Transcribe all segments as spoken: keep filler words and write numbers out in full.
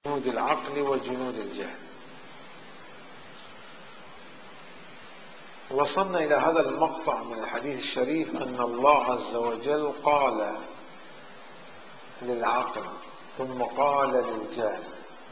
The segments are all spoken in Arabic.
جنود العقل وجنود الجهل. وصلنا إلى هذا المقطع من الحديث الشريف أن الله عز وجل قال للعقل ثم قال للجهل.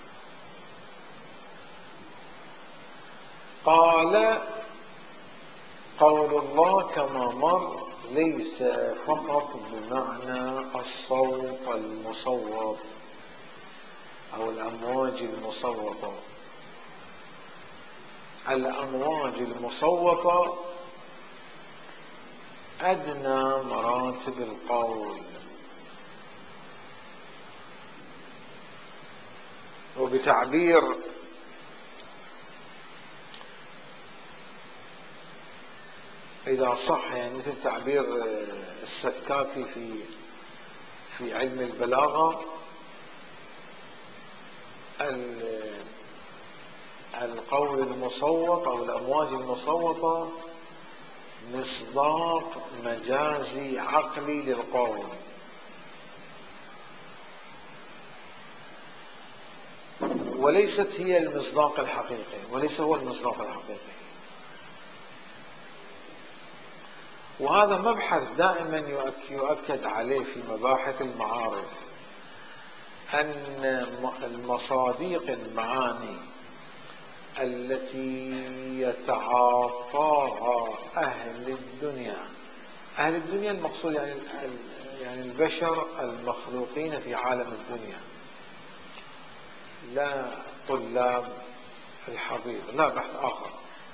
قال قول الله كما مر ليس فقط بمعنى الصوت المصوت أو الأمواج المصوتة. الأمواج المصوتة أدنى مراتب القول، وبتعبير إذا صح يعني مثل تعبير السكاكي في في علم البلاغة، القول المصوت أو الأمواج المصوتة مصداق مجازي عقلي للقول، وليست هي المصداق الحقيقي، وليس هو المصداق الحقيقي. وهذا مبحث دائما يؤكد عليه في مباحث المعارف، أن المصاديق المعاني التي يتعاطاها أهل الدنيا، أهل الدنيا المقصود يعني يعني البشر المخلوقين في عالم الدنيا، لا طلاب الحضيض، لا بحث آخر.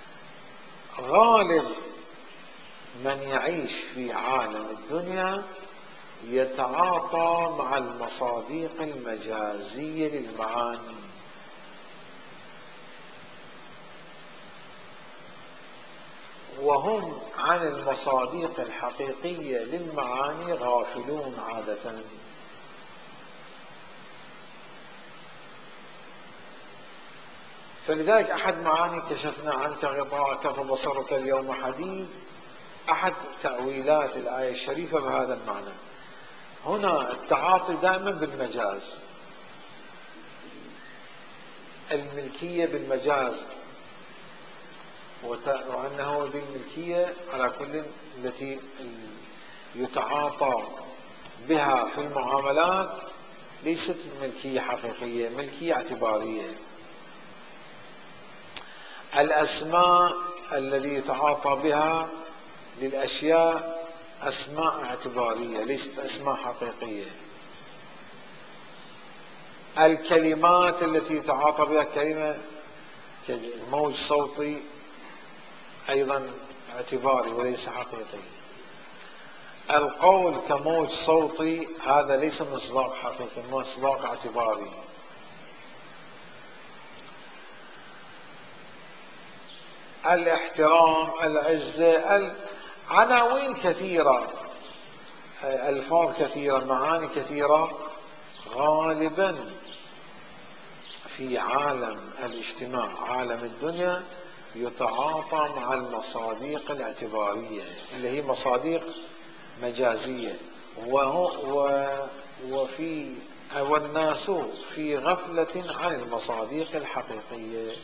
غالب من يعيش في عالم الدنيا يتعاطى مع المصاديق المجازية للمعاني، وهم عن المصاديق الحقيقية للمعاني غافلون عادة. فلذلك أحد معاني كشفنا عنك غطاءك فبصرك اليوم حديد، أحد تأويلات الآية الشريفة بهذا المعنى. هنا التعاطي دائما بالمجاز، الملكية بالمجاز، وأنه ذي الملكية على كل التي يتعاطى بها في المعاملات ليست ملكية حقيقية، ملكية اعتبارية. الأسماء الذي يتعاطى بها للأشياء أسماء اعتبارية ليست أسماء حقيقية. الكلمات التي يتعاطى بها كلمة موج صوتي أيضا اعتباري وليس حقيقي. القول كموج صوتي هذا ليس مصداق حقيقي، مصداق اعتباري. الاحترام، العزة، عناوين كثيرة، ألفاظ كثيرة، معاني كثيرة، غالبا في عالم الاجتماع عالم الدنيا يتعاطى مع المصاديق الاعتبارية اللي هي مصاديق مجازية، وهو وفي والناس في غفلة عن المصاديق الحقيقية.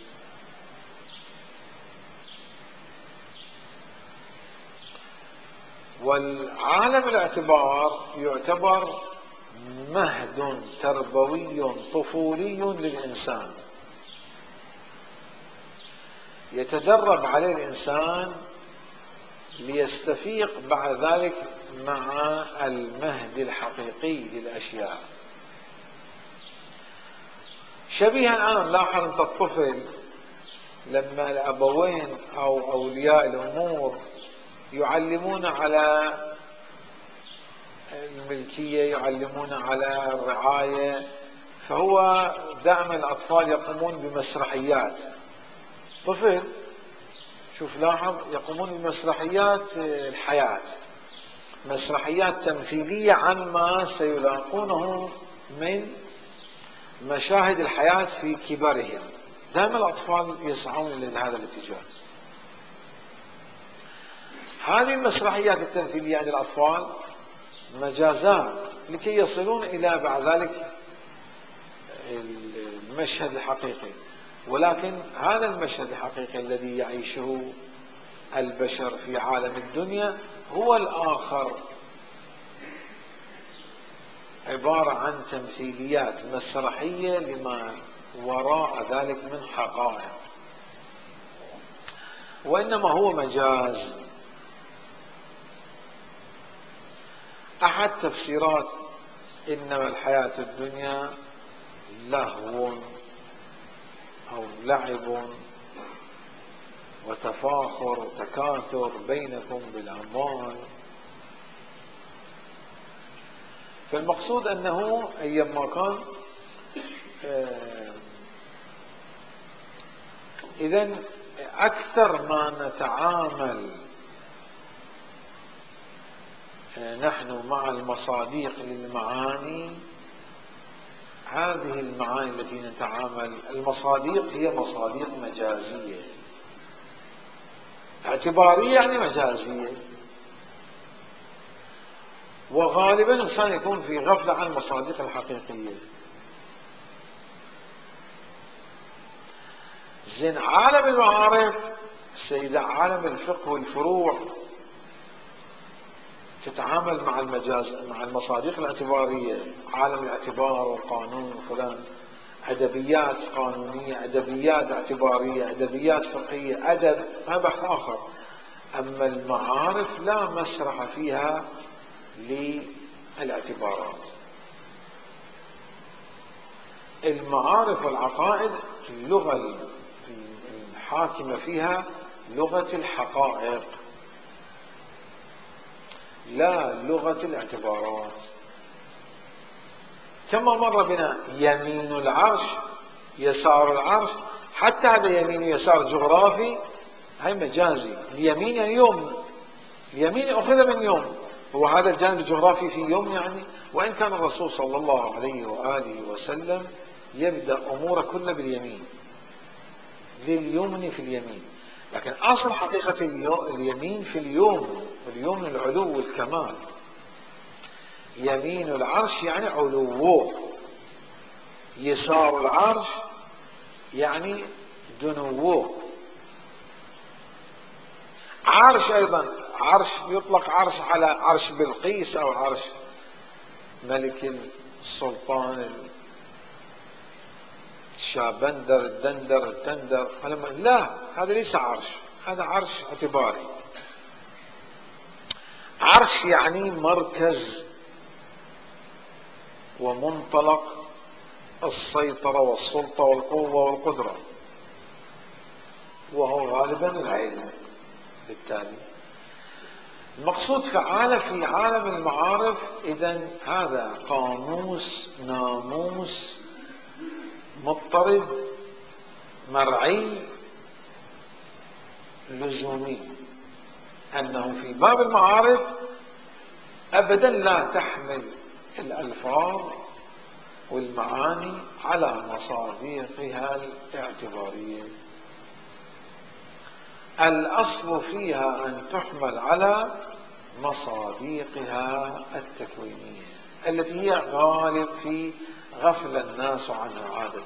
والعالم الاعتبار يعتبر مهد تربوي طفولي للإنسان يتدرب عليه الإنسان ليستفيق بعد ذلك مع المهد الحقيقي للأشياء. شبيها أنا نلاحظ أنت الطفل لما الأبوين أو أولياء الأمور يعلمون على الملكية، يعلمون على الرعاية، فهو دائما الأطفال يقومون بمسرحيات. طفل شوف لاحظ يقومون بمسرحيات الحياة، مسرحيات تمثيلية عما سيلاقونه من مشاهد الحياة في كبرهم. دائما الأطفال يسعون إلى هذا الاتجاه. هذه المسرحيات التمثيلية عند الأطفال مجازات لكي يصلون إلى بعد ذلك المشهد الحقيقي، ولكن هذا المشهد الحقيقي الذي يعيشه البشر في عالم الدنيا هو الآخر، عبارة عن تمثيليات مسرحية لما وراء ذلك من حقائق، وإنما هو مجاز. أحد تفسيرات إنما الحياة الدنيا لهو أو لعب وتفاخر وتكاثر بينكم بالأموال، فالمقصود أنه أيما كان إذن أكثر ما نتعامل نحن مع المصادق للمعاني، هذه المعاني التي نتعامل، المصادق هي مصادق مجازية، اعتبارية يعني مجازية، وغالبا الإنسان يكون في غفلة عن المصادق الحقيقية. زين عالم المعارف سيدة عالم الفقه والفروع تتعامل مع المجاز مع المصادق الاعتبارية، عالم الاعتبار والقانون وفلان، أدبيات قانونية، أدبيات اعتبارية، أدبيات فقهية، أدب، هذا بحث آخر. أما المعارف لا مسرح فيها للاعتبارات. المعارف والعقائد اللغة الحاكمة فيها لغة الحقائق لا لغة الاعتبارات. كما مر بنا يمين العرش يسار العرش، حتى هذا يمين ويسار جغرافي، هاي مجازي. اليمين يعني يوم، اليمين أخذ من يوم، هو هذا الجانب الجغرافي في يوم يعني. وإن كان الرسول صلى الله عليه وآله وسلم يبدأ أمور كلها باليمين، لليمن في اليمين، لكن أصل حقيقة اليمين في اليوم، اليوم العلو والكمال. يمين العرش يعني علوه، يسار العرش يعني دنوه. عرش أيضا، عرش يطلق عرش على عرش بلقيس أو عرش ملك السلطان الشابندر الدندر التندر، لا، هذا ليس عرش، هذا عرش اعتباري. عرش يعني مركز ومنطلق السيطرة والسلطة والقوة والقدرة، وهو غالبا العلم. بالتالي المقصود في عالم في عالم المعارف إذن هذا قاموس ناموس مضطرد مرعي لزومي، أنه في باب المعارف أبدا لا تحمل الألفاظ والمعاني على مصادقها الاعتبارية، الأصل فيها أن تحمل على مصادقها التكوينية التي هي غالب في غفل الناس عنها عادة.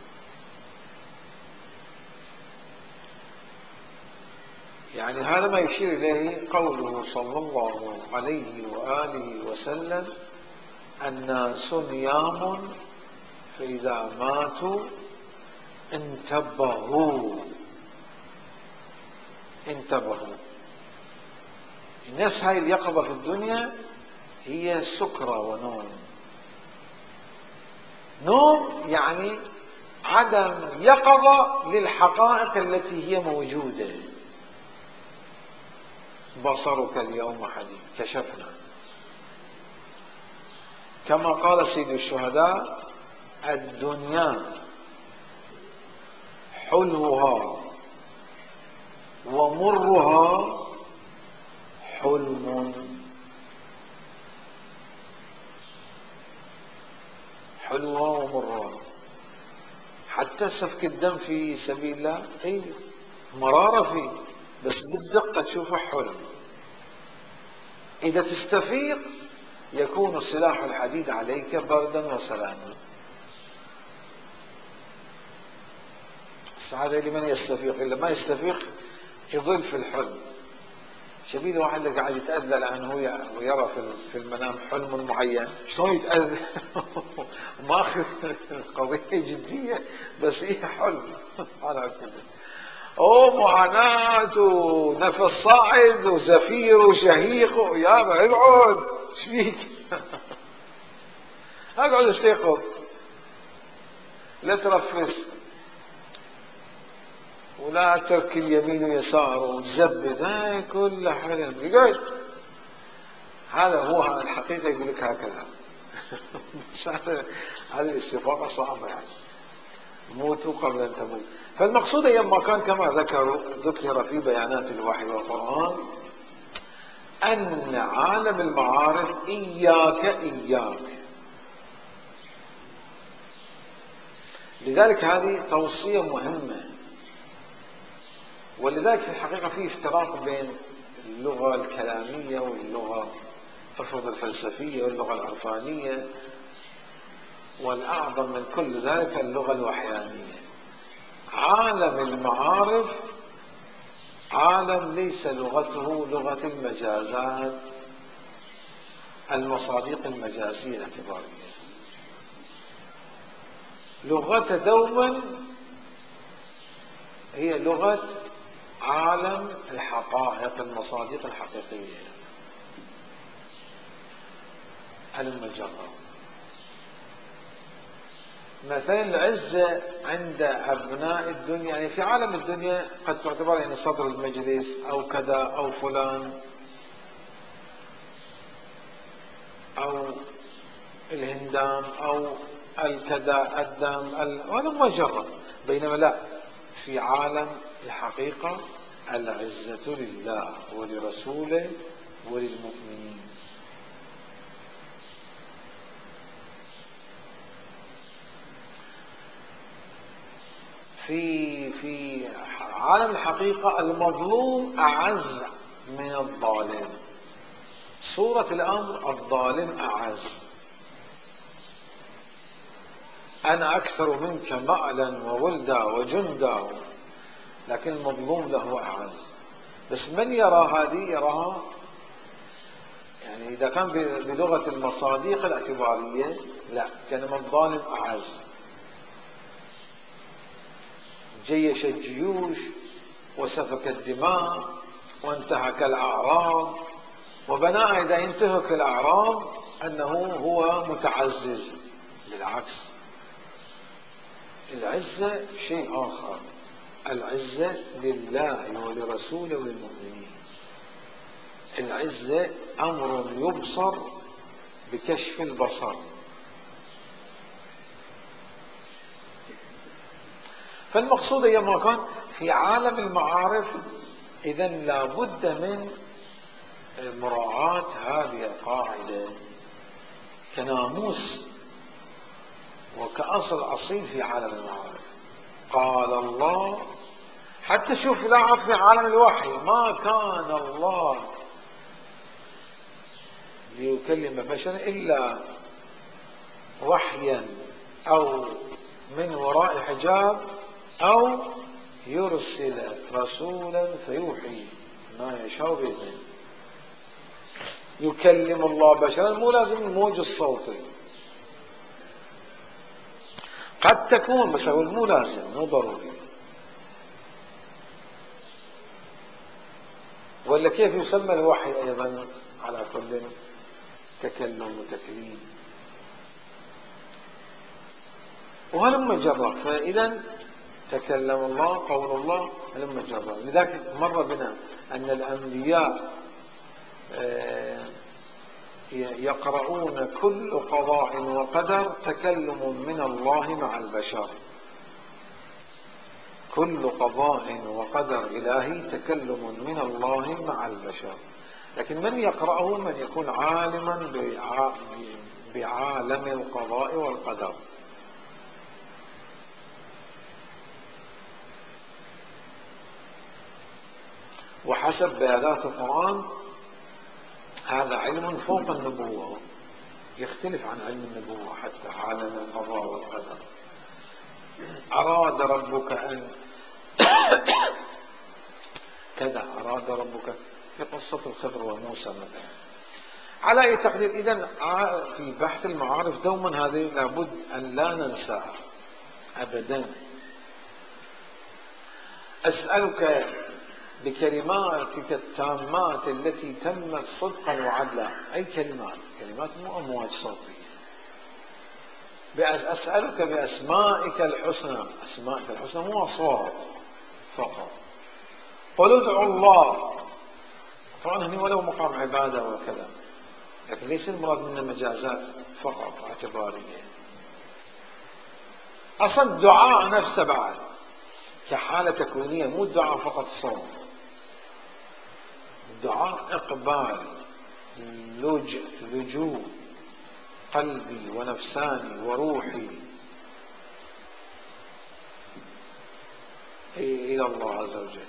يعني هذا ما يشير إليه قوله صلى الله عليه وآله وسلم: الناس نيام فإذا ماتوا انتبهوا. انتبهوا. نفس هاي اليقظة في الدنيا هي سكرة ونوم. نوم يعني عدم يقظة للحقائق التي هي موجودة. بصرك اليوم حديد، كشفنا. كما قال سيد الشهداء: الدنيا حلوها ومرها حلم. حلوها ومرها، حتى سفك الدم في سبيل الله اي مرارة فيه، بس بالدقة تشوفه حلم. إذا تستفيق يكون سلاح الحديد عليك بردا وسلاما. بس هذا اللي من يستفيق إلا ما يستفيق يظل في الحلم. شبيه واحد اللي قاعد يتأذى لأنه ويرى في المنام حلم معين، شلون يتأذى؟ ما أخذ القضية جدية بس هي حلم على كل. أو معاناة ونفس صاعد وزفير وشهيق يا اقعد ايش فيك؟ اقعد استيقظ لا ترفس ولا ترك اليمين ويسار وتزبد، هاي كلها حلم. يقعد هذا هو الحقيقة يقول لك هكذا. بس هذا هذه الاستفاقة صعبة يعني. موتوا قبل أن تموت. فالمقصود أيما كان كما ذكر ذكر في بيانات الوحي والقرآن أن عالم المعارف إياك إياك. لذلك هذه توصية مهمة. ولذلك في الحقيقة في افتراق بين اللغة الكلامية واللغة تفرض الفلسفية واللغة العرفانية، والأعظم من كل ذلك اللغة الوحيانية. عالم المعارف عالم ليس لغته لغة المجازات، المصادق المجازية الاعتبارية. لغته دوما هي لغة عالم الحقائق، المصادق الحقيقية المجرة. مثلا العزة عند أبناء الدنيا، يعني في عالم الدنيا قد تعتبر يعني صدر المجلس أو كذا أو فلان أو الهندام أو الكذا الدم، هذا مجرد. بينما لا، في عالم الحقيقة العزة لله ولرسوله وللمؤمنين. في في عالم الحقيقة المظلوم أعز من الظالم. صورة الأمر الظالم أعز، أنا أكثر منك مألا وولدا وجندا، لكن المظلوم له أعز. بس من يرى هذه يراها يعني إذا كان بلغة المصادق الاعتبارية لا، كان الظالم أعز. جيش الجيوش وسفك الدماء وانتهك الأعراض، وبناء إذا ينتهك الأعراض أنه هو متعزز. بالعكس، العزة شيء آخر. العزة لله ولرسوله وللمؤمنين. العزة أمر يبصر بكشف البصر. فالمقصود أيما كان في عالم المعارف إذن لا بد من مراعاة هذه القاعدة كناموس وكأصل أصيل في عالم المعارف. قال الله، حتى شوف لاحظ في عالم الوحي ما كان الله ليكلم بشرا إلا وحيا أو من وراء حجاب أو يرسل رسولا فيوحي ما يشاء بإذنه. يكلم الله بشرا مو لازم الموج الصوتي، قد تكون بس مو لازم، مو ضروري. ولا كيف يسمى الوحي أيضا على كل تكلم وتكليم وهلم جرى. فإذا تكلم الله، قول الله هلم جرى. لذلك مر بنا أن الأنبياء يقرؤون كل قضاء وقدر تكلم من الله مع البشر. كل قضاء وقدر إلهي تكلم من الله مع البشر. لكن من يقرأه من يكون عالما بعالم القضاء والقدر. وحسب بيانات القرآن هذا علم فوق النبوة، يختلف عن علم النبوة حتى عالم القضاء والقدر. أراد ربك أن كذا أراد ربك في قصة الخضر وموسى مثلا. على أي تقدير، إذن في بحث المعارف دوما هذه لابد أن لا ننساها أبدا. أسألك بكلماتك التامات التي تمت صدقا وعدلا. أي كلمات؟ كلمات مو أمواج صوتية. أسألك بأسمائك الحسنى. أسمائك الحسنى مو أصوات فقط. قل ادعوا الله. طبعا هني ولو مقام عبادة وكذا، لكن ليس المراد منه مجازات فقط اعتبارية. أصلا الدعاء نفسه بعد كحالة تكوينية، مو الدعاء فقط صوت. الدعاء إقبال، لجوء قلبي ونفساني وروحي إلى الله عز وجل،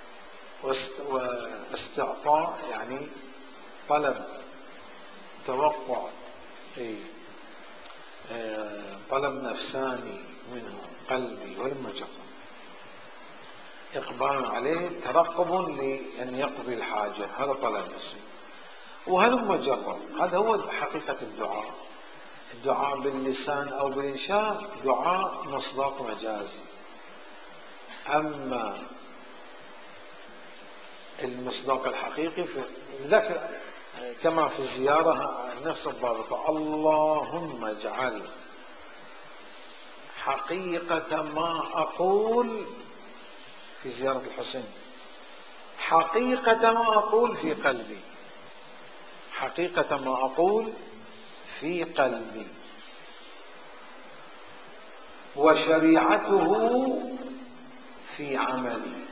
واستعطاء يعني طلب، توقع، طلب نفساني منه قلبي والمجرد، إقبال عليه، ترقب لأن يقضي الحاجة، هذا طلب نفسي. وهل مجرد، هذا هو حقيقة الدعاء. الدعاء باللسان أو بالإنشاء دعاء مصداق مجازي. أما المصداق الحقيقي في ذكر كما في الزيارة نفس الضابطة: اللهم اجعل حقيقة ما أقول في زيارة الحسين، حقيقة ما أقول في قلبي، حقيقة ما أقول في قلبي، وشريعته في عملي.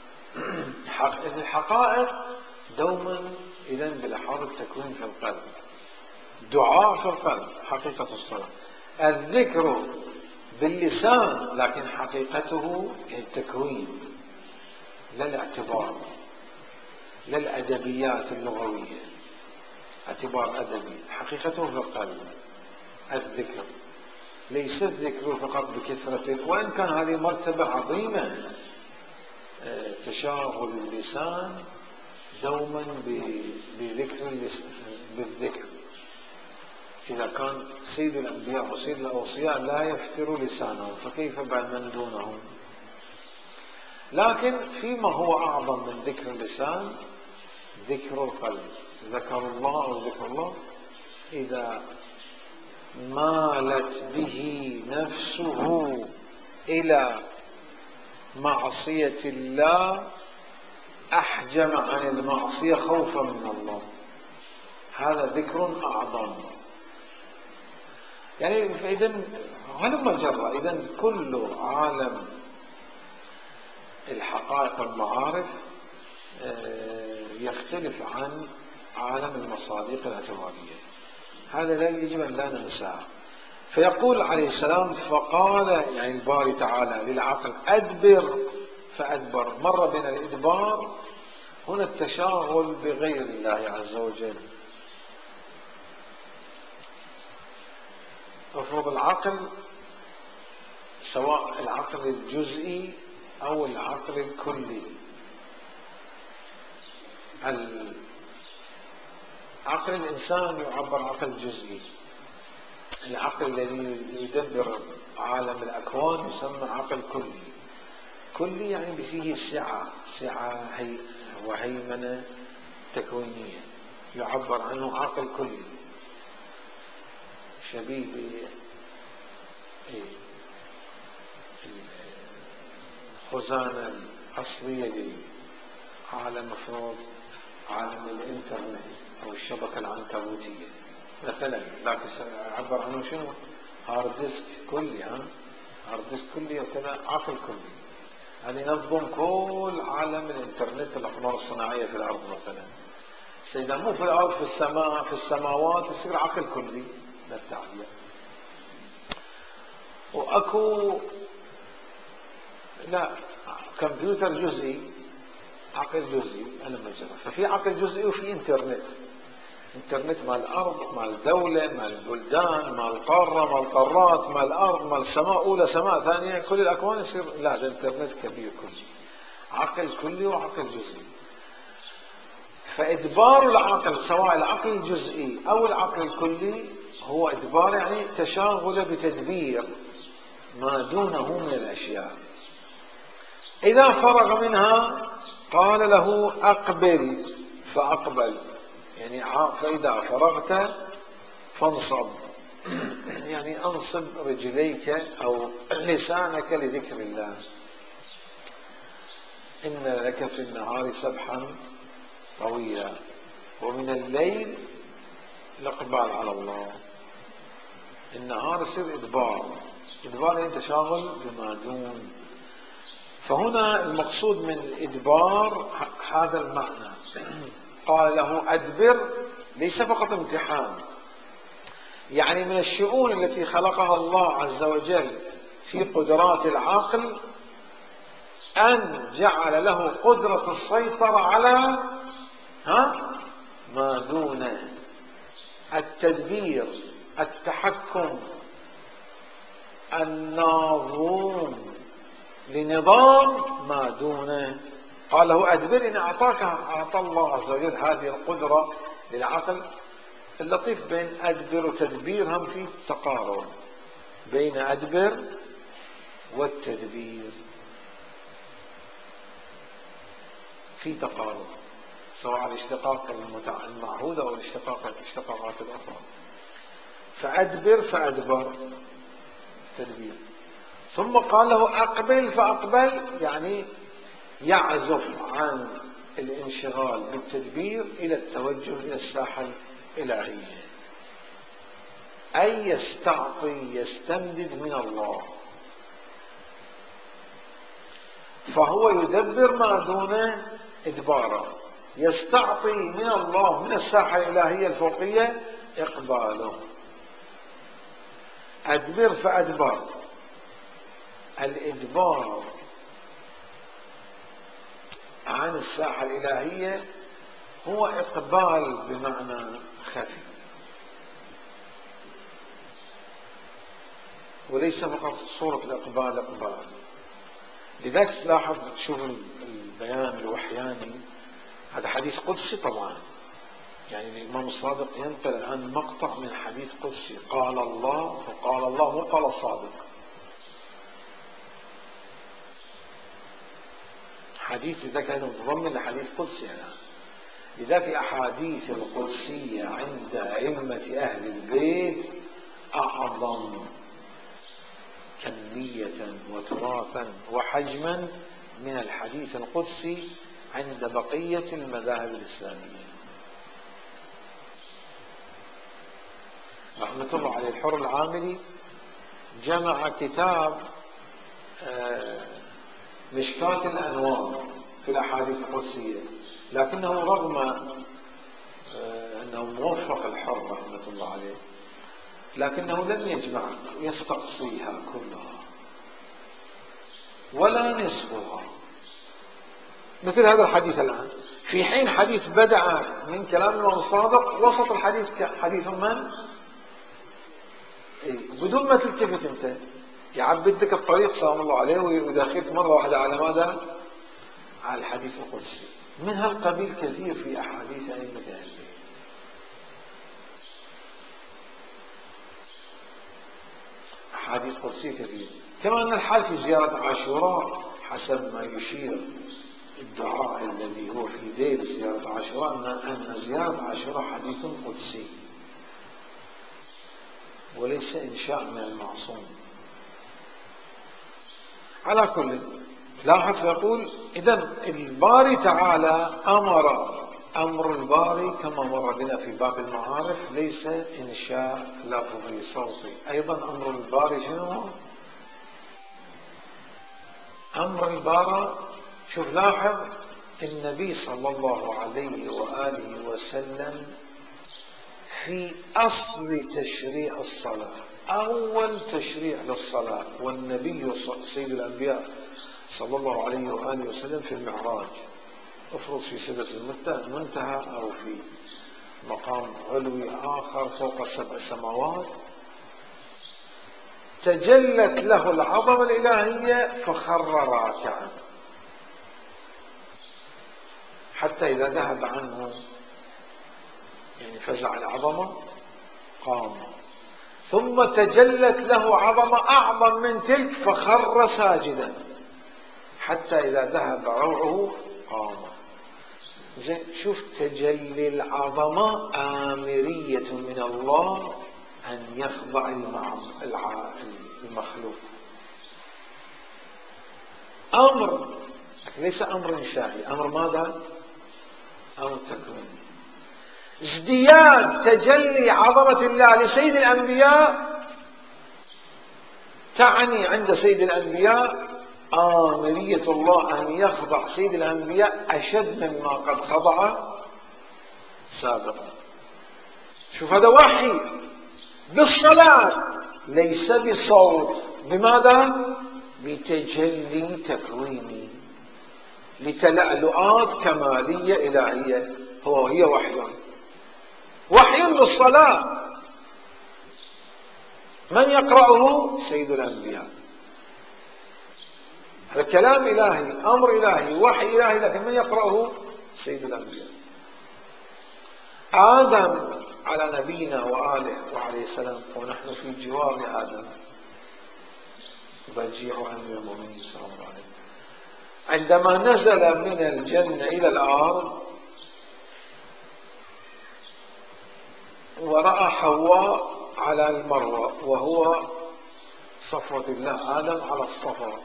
الحقائق دوما إذن بلحاظ التكوين في القلب، دعاء في القلب حقيقة الصلاة، الذكر باللسان لكن حقيقته التكوين، لا الاعتبار، لا الأدبيات اللغوية، اعتبار أدبي، حقيقته في القلب الذكر. ليس الذكر فقط بكثرة، وإن كان هذه مرتبة عظيمة، تشاغل اللسان دوما بذكر اللسان بالذكر. إذا كان سيد الأنبياء وسيد الأوصياء لا يفتر لسانهم، فكيف بعد من دونهم؟ لكن فيما هو أعظم من ذكر اللسان ذكر القلب. ذكر الله أو ذكر الله إذا مالت به نفسه إلى معصية الله أحجم عن المعصية خوفا من الله، هذا ذكر أعظم. يعني فإذن هلما جرى، إذن كل عالم الحقائق والمعارف يختلف عن عالم المصادق الاعتبارية، هذا لا يجب أن لا ننساه. فيقول عليه السلام: فقال يعني الباري تعالى للعقل أدبر فأدبر. مر بين الإدبار هنا التشاغل بغير الله عز وجل. افرض العقل، سواء العقل الجزئي أو العقل الكلي، عقل الإنسان يعبر عقل جزئي، العقل الذي يدبر عالم الأكوان يسمى عقل كلي. كلي يعني فيه سعة، سعة هي وهيمنة تكوينية، يعبر عنه عقل كلي، شبيه بالخزانة الأصلية لعالم مفروض عالم الإنترنت أو الشبكة العنكبوتية مثلا، لكن عبر عنه شنو؟ هارد ديسك كلي، ها هارد ديسك كلي وكذا، عقل كلي، يعني ينظم كل عالم الإنترنت، الأقمار الصناعية في الأرض مثلا. سيدا مو في الأرض، في السماء، في السماوات، يصير عقل كلي للتعبير. وأكو لا كمبيوتر جزئي، عقل جزئي أنا مجرد. ففي عقل جزئي وفي إنترنت، إنترنت مال الأرض، مال الدولة، مال البلدان، مال القارة، مال القارات، مال الأرض، مال السماء أولى، سماء ثانية، كل الأكوان يصير لا، ده إنترنت كبير كله. عقل كلي وعقل جزئي. فإدبار العقل سواء العقل الجزئي أو العقل الكلي هو إدبار يعني تشاغل بتدبير ما دونه من الأشياء. إذا فرغ منها قال له أقبل فأقبل، يعني فإذا فرغت فانصب، يعني أنصب رجليك أو لسانك لذكر الله. إن لك في النهار سبحا طويلا ومن الليل الإقبال على الله. النهار يصير إدبار، إدبار يعني تشاغل بما دون. فهنا المقصود من الإدبار هذا المعنى. قال له أدبر ليس فقط امتحان، يعني من الشؤون التي خلقها الله عز وجل في قدرات العقل أن جعل له قدرة السيطرة على ها ما دونه، التدبير، التحكم، الناظوم لنظام ما دونه. قال له أدبر، إن أعطاك أعطى الله عز وجل هذه القدرة للعقل. اللطيف بين أدبر وتدبير هم في تقارب بين أدبر والتدبير، في تقارب سواء الاشتقاق المعهود أو الاشتقاقات الأخرى. فأدبر فأدبر تدبير. ثم قال له أقبل فأقبل، يعني يعزف عن الانشغال بالتدبير إلى التوجه إلى الساحة الإلهية، أي يستعطي يستمدد من الله. فهو يدبر ما دونه إدبارا، يستعطي من الله من الساحة الإلهية الفوقية إقباله. أدبر فأدبر، الإدبار عن الساحة الإلهية هو إقبال بمعنى خفي، وليس فقط صورة الإقبال إقبال. لذلك تلاحظ، شوف البيان الوحياني، هذا حديث قدسي طبعا، يعني الإمام الصادق ينقل الآن مقطع من حديث قدسي، قال الله وقال الله مو قال الصادق، حديث لذلك هذا متضمن لحديث قدسي الآن. لذلك الأحاديث القدسية عند أئمة أهل البيت أعظم كمية وتراثا وحجما من الحديث القدسي عند بقية المذاهب الإسلامية. رحمة الله عليه الحر العاملي جمع كتاب مشكاة الأنوار في الأحاديث القدسية، لكنه رغم أنه موفق الحر رحمة الله عليه، لكنه لم يجمع يستقصيها كلها ولا نصفها مثل هذا الحديث الآن، في حين حديث بدأ من كلام الإمام الصادق وسط الحديث حديث من؟ إيه؟ بدون ما تلتفت انت يعبدك الطريق سلام الله عليه ويدخلك مرة واحدة على ماذا؟ على الحديث القدسي. من هالقبيل كثير في أحاديث أئمة أهل البيت. أحاديث قدسية كثير. كما أن الحال في زيارة عاشوراء حسب ما يشير الدعاء الذي هو في دير زيارة عاشوراء أن زيارة عاشوراء حديث قدسي وليس إنشاء من المعصوم. على كل لاحظ يقول إذن الباري تعالى أمر، أمر الباري كما مر بنا في باب المعارف ليس إنشاء لفظي صوتي. أيضا أمر الباري شنو؟ أمر الباري. شوف لاحظ النبي صلى الله عليه وآله وسلم في أصل تشريع الصلاة، أول تشريع للصلاة، والنبي سيد الأنبياء صلى الله عليه وآله وسلم في المعراج، افرض في سدرة المنتهى أو في مقام علوي آخر فوق سبع سماوات، تجلت له العظمة الإلهية فخر راكعا. حتى إذا ذهب عنه يعني فزع العظمة قام، ثم تجلت له عظمة أعظم من تلك فخر ساجدا، حتى إذا ذهب روعه قام. زين، شوف تجلي العظمة آمرية من الله أن يخضع المخلوق، أمر ليس أمر إنشائي، أمر ماذا؟ أمر تكويني. ازدياد تجلي عظمة الله لسيد الأنبياء تعني عند سيد الأنبياء آمرية الله أن يخضع سيد الأنبياء أشد مما قد خضع سابقا. شوف هذا وحي بالصلاة ليس بصوت، بماذا؟ بتجلي تكويني لتلألؤات كمالية إلهية، هو هي وحي وحي بالصلاة. من يقرأه؟ سيد الأنبياء. هذا كلام إلهي، أمر إلهي، وحي إلهي، لكن من يقرأه؟ سيد الأنبياء. آدم على نبينا وآله وعليه السلام ونحن في جوار آدم بجيع أمير المؤمنين صلى الله عليه وسلم، عندما نزل من الجنة إلى الأرض ورأى حواء على المروة وهو صفوة الله، آدم على الصفا،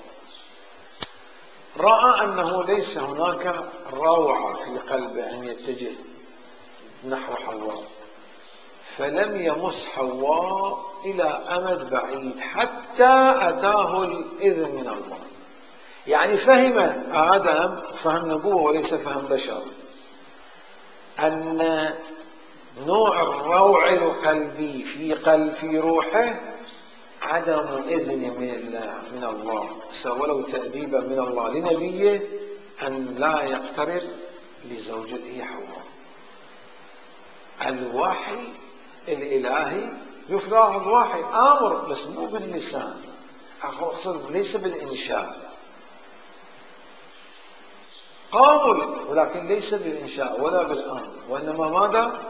رأى أنه ليس هناك روعة في قلبه أن يتجه نحو حواء، فلم يمس حواء إلى أمد بعيد حتى أتاه الإذن من الله. يعني فهم آدم فهم نبوة وليس فهم بشر أن نوع الروع القلبي في قلب في روحه عدم إذن من الله من الله ولو تأديبا من الله لنبيه أن لا يقترب لزوجته حواء. الوحي الإلهي يفرض وحي أمر بس مو باللسان، أقصد ليس بالإنشاء، قول ولكن ليس بالإنشاء ولا بالأمر، وإنما ماذا؟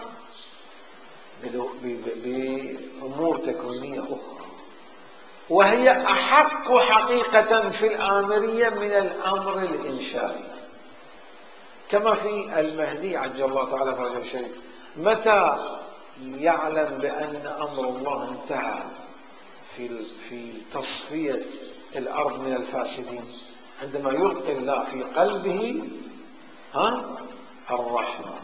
بأمور تكوينية أخرى، وهي أحق حقيقة في الآمرية من الأمر الإنشائي. كما في المهدي عجل الله تعالى فرجه الشريف، متى يعلم بأن أمر الله انتهى في في تصفية الأرض من الفاسدين؟ عندما يلقي الله في قلبه ها الرحمة،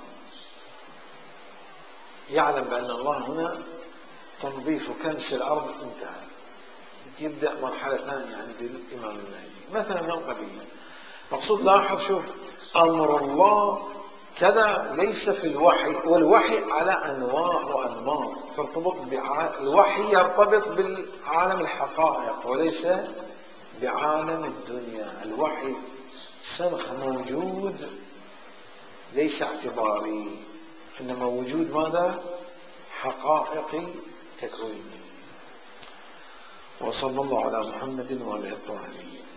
يعلم بأن الله هنا تنظيف وكنس الأرض انتهى، يبدأ مرحلة ثانية عند الإمام المهدي مثلا من قبيل. مقصود لاحظ، شوف أمر الله كذا ليس في الوحي، والوحي على أنواع وأنماط ترتبط بع... الوحي يرتبط بالعالم الحقائق وليس بعالم الدنيا. الوحي سنخ موجود ليس اعتباري، إنما وجود ماذا؟ حقائقي تكويني. وصلى الله على محمد وعلى آله الطاهرين.